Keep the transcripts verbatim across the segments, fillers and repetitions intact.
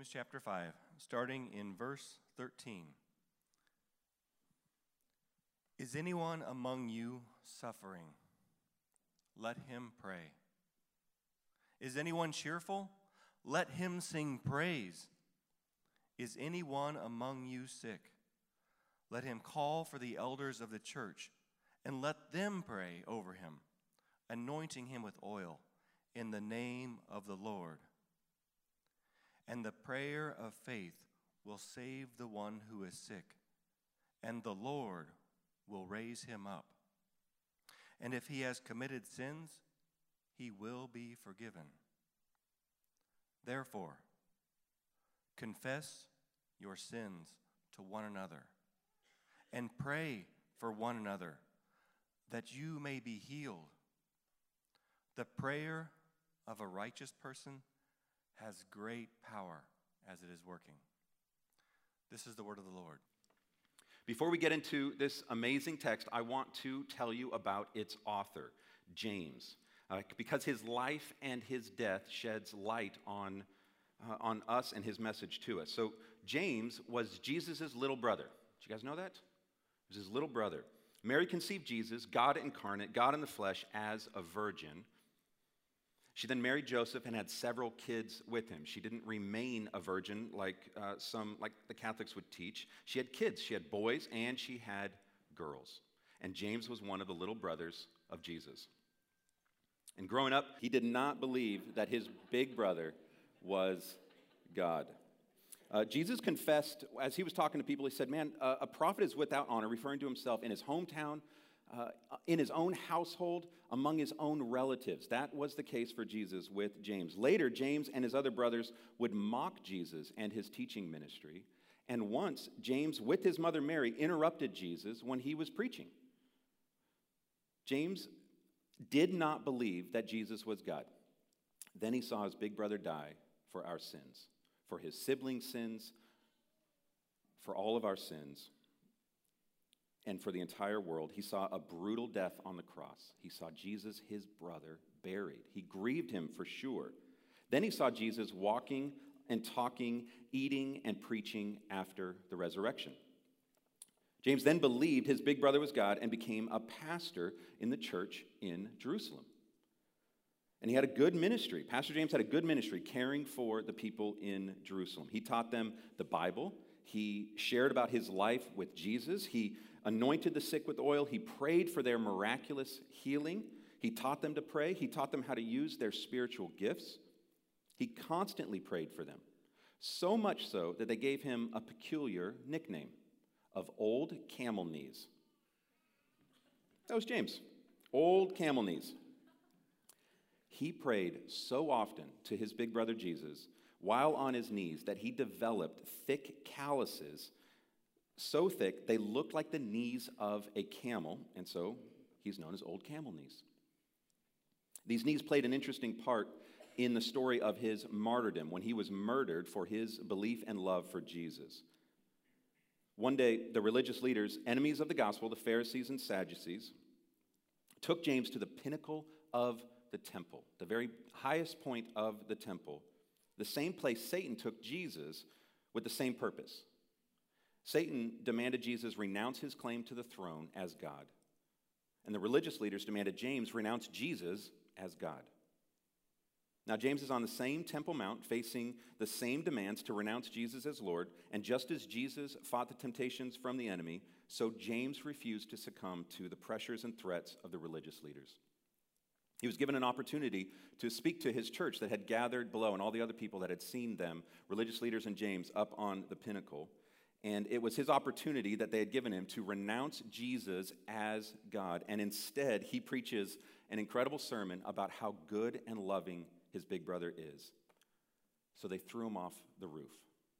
James chapter five, starting in verse thirteen. Is anyone among you suffering? Let him pray. Is anyone cheerful? Let him sing praise. Is anyone among you sick? Let him call for the elders of the church, and let them pray over him, anointing him with oil in the name of the Lord. And the prayer of faith will save the one who is sick, and the Lord will raise him up. And if he has committed sins, he will be forgiven. Therefore, confess your sins to one another, and pray for one another, that you may be healed. The prayer of a righteous person has great power as it is working. This is the word of the Lord. Before we get into this amazing text, I want to tell you about its author, James, uh, because his life and his death sheds light on, uh, on us and his message to us. So James was Jesus' little brother. Did you guys know that? He was his little brother. Mary conceived Jesus, God incarnate, God in the flesh, as a virgin. She then married Joseph and had several kids with him. She didn't remain a virgin like uh, some, like the Catholics would teach. She had kids. She had boys and she had girls. And James was one of the little brothers of Jesus. And growing up, he did not believe that his big brother was God. Uh, Jesus confessed, as he was talking to people, he said, man, uh, a prophet is without honor, referring to himself in his hometown, Uh, in his own household, among his own relatives. That was the case for Jesus with James. Later, James and his other brothers would mock Jesus and his teaching ministry. And once, James, with his mother Mary, interrupted Jesus when he was preaching. James did not believe that Jesus was God. Then he saw his big brother die for our sins, for his siblings' sins, for all of our sins, and for the entire world. He saw a brutal death on the cross. He saw Jesus, his brother, buried. He grieved him for sure. Then he saw Jesus walking and talking, eating and preaching after the resurrection. James then believed his big brother was God and became a pastor in the church in Jerusalem. And he had a good ministry. Pastor James had a good ministry caring for the people in Jerusalem. He taught them the Bible. He shared about his life with Jesus. He anointed the sick with oil. He prayed for their miraculous healing. He taught them to pray. He taught them how to use their spiritual gifts. He constantly prayed for them, so much so that they gave him a peculiar nickname of Old Camel Knees. That was James, Old Camel Knees. He prayed so often to his big brother Jesus while on his knees that he developed thick calluses, so thick they looked like the knees of a camel, and so he's known as Old Camel Knees. These knees played an interesting part in the story of his martyrdom when he was murdered for his belief and love for Jesus. One day, the religious leaders, enemies of the gospel, the Pharisees and Sadducees, took James to the pinnacle of the temple, the very highest point of the temple, the same place Satan took Jesus with the same purpose. Satan demanded Jesus renounce his claim to the throne as God. And the religious leaders demanded James renounce Jesus as God. Now, James is on the same Temple Mount, facing the same demands to renounce Jesus as Lord. And just as Jesus fought the temptations from the enemy, so James refused to succumb to the pressures and threats of the religious leaders. He was given an opportunity to speak to his church that had gathered below and all the other people that had seen them, religious leaders and James, up on the pinnacle. And it was his opportunity that they had given him to renounce Jesus as God. And instead, he preaches an incredible sermon about how good and loving his big brother is. So they threw him off the roof.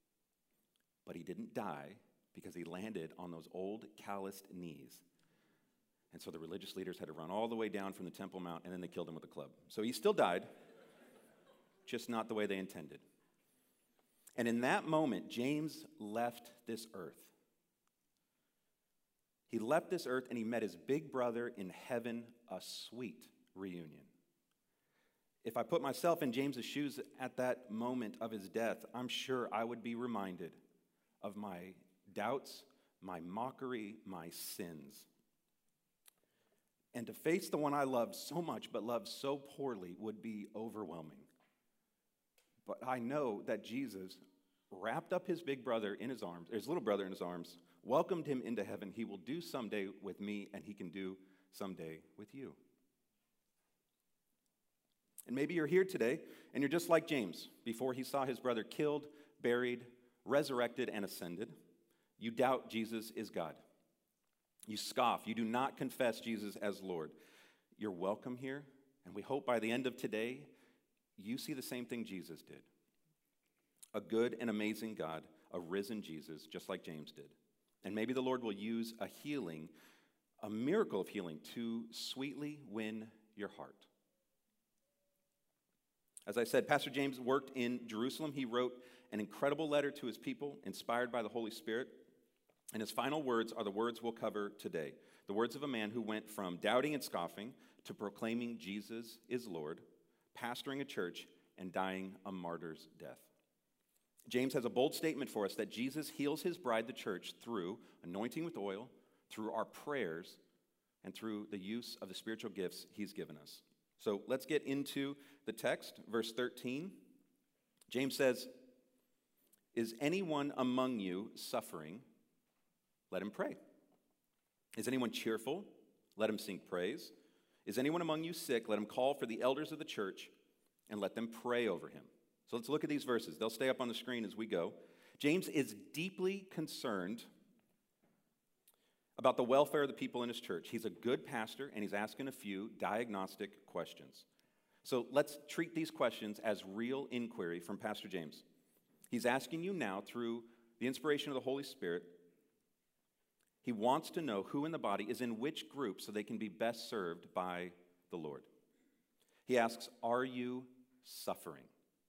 But he didn't die because he landed on those old calloused knees. And so the religious leaders had to run all the way down from the Temple Mount, and then they killed him with a club. So he still died, just not the way they intended. And in that moment, James left this earth. He left this earth and he met his big brother in heaven, a sweet reunion. If I put myself in James's shoes at that moment of his death, I'm sure I would be reminded of my doubts, my mockery, my sins. And to face the one I loved so much but loved so poorly would be overwhelming. But I know that Jesus wrapped up his big brother in his arms, his little brother in his arms, welcomed him into heaven. He will do someday with me, and he can do someday with you. And maybe you're here today, and you're just like James. Before he saw his brother killed, buried, resurrected, and ascended, you doubt Jesus is God. You scoff. You do not confess Jesus as Lord. You're welcome here, and we hope by the end of today, you see the same thing Jesus did. A good and amazing God, a risen Jesus, just like James did. And maybe the Lord will use a healing, a miracle of healing, to sweetly win your heart. As I said, Pastor James worked in Jerusalem. He wrote an incredible letter to his people, inspired by the Holy Spirit. And his final words are the words we'll cover today. The words of a man who went from doubting and scoffing to proclaiming Jesus is Lord, pastoring a church, and dying a martyr's death. James has a bold statement for us that Jesus heals his bride, the church, through anointing with oil, through our prayers, and through the use of the spiritual gifts he's given us. So let's get into the text, verse thirteen. James says, "Is anyone among you suffering? Let him pray. Is anyone cheerful? Let him sing praise. Is anyone among you sick? Let him call for the elders of the church and let them pray over him." So let's look at these verses. They'll stay up on the screen as we go. James is deeply concerned about the welfare of the people in his church. He's a good pastor, and he's asking a few diagnostic questions. So let's treat these questions as real inquiry from Pastor James. He's asking you now, through the inspiration of the Holy Spirit, he wants to know who in the body is in which group so they can be best served by the Lord. He asks, are you suffering?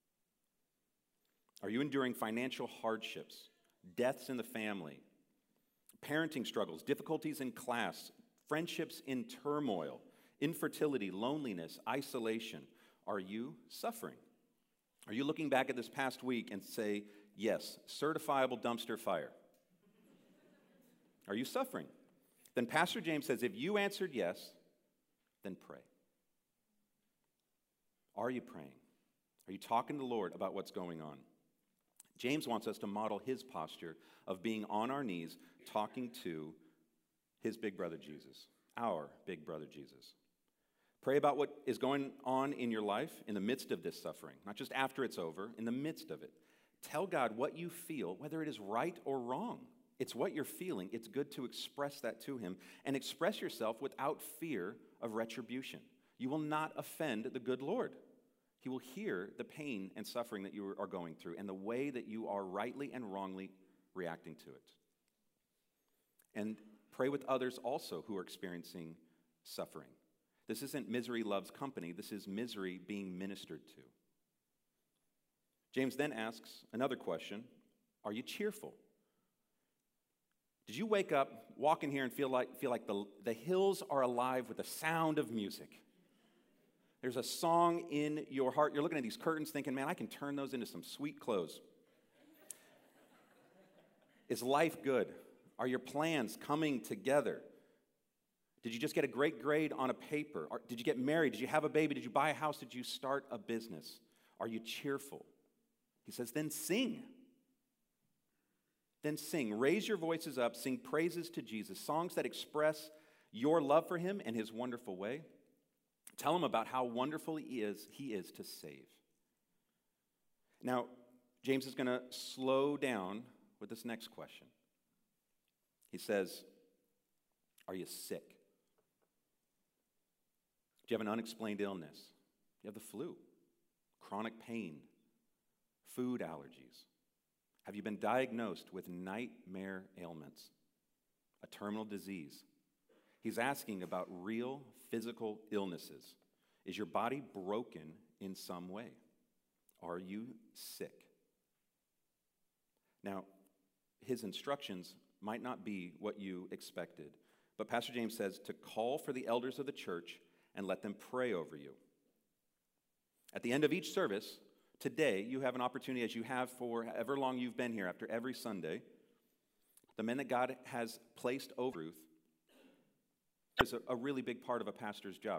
Are you enduring financial hardships, deaths in the family, parenting struggles, difficulties in class, friendships in turmoil, infertility, loneliness, isolation? Are you suffering? Are you looking back at this past week and say, yes, certifiable dumpster fire? Are you suffering? Then Pastor James says, if you answered yes, then pray. Are you praying? Are you talking to the Lord about what's going on? James wants us to model his posture of being on our knees, talking to his big brother Jesus, our big brother Jesus. Pray about what is going on in your life in the midst of this suffering, not just after it's over, in the midst of it. Tell God what you feel, whether it is right or wrong. It's what you're feeling. It's good to express that to him and express yourself without fear of retribution. You will not offend the good Lord. He will hear the pain and suffering that you are going through and the way that you are rightly and wrongly reacting to it. And pray with others also who are experiencing suffering. This isn't misery loves company. This is misery being ministered to. James then asks another question. Are you cheerful? Did you wake up, walk in here, and feel like, feel like the, the hills are alive with the sound of music? There's a song in your heart. You're looking at these curtains thinking, man, I can turn those into some sweet clothes. Is life good? Are your plans coming together? Did you just get a great grade on a paper? Or did you get married? Did you have a baby? Did you buy a house? Did you start a business? Are you cheerful? He says, then sing. Then sing. Raise your voices up. Sing praises to Jesus. Songs that express your love for him and his wonderful way. Tell him about how wonderful he is, he is to save. Now, James is going to slow down with this next question. He says, are you sick? Do you have an unexplained illness? Do you have the flu? Chronic pain? Food allergies? Have you been diagnosed with nightmare ailments? A terminal disease? He's asking about real physical illnesses. Is your body broken in some way? Are you sick? Now, his instructions might not be what you expected, but Pastor James says to call for the elders of the church and let them pray over you. At the end of each service, today, you have an opportunity, as you have for however long you've been here, after every Sunday, the men that God has placed over Ruth is a, a really big part of a pastor's job.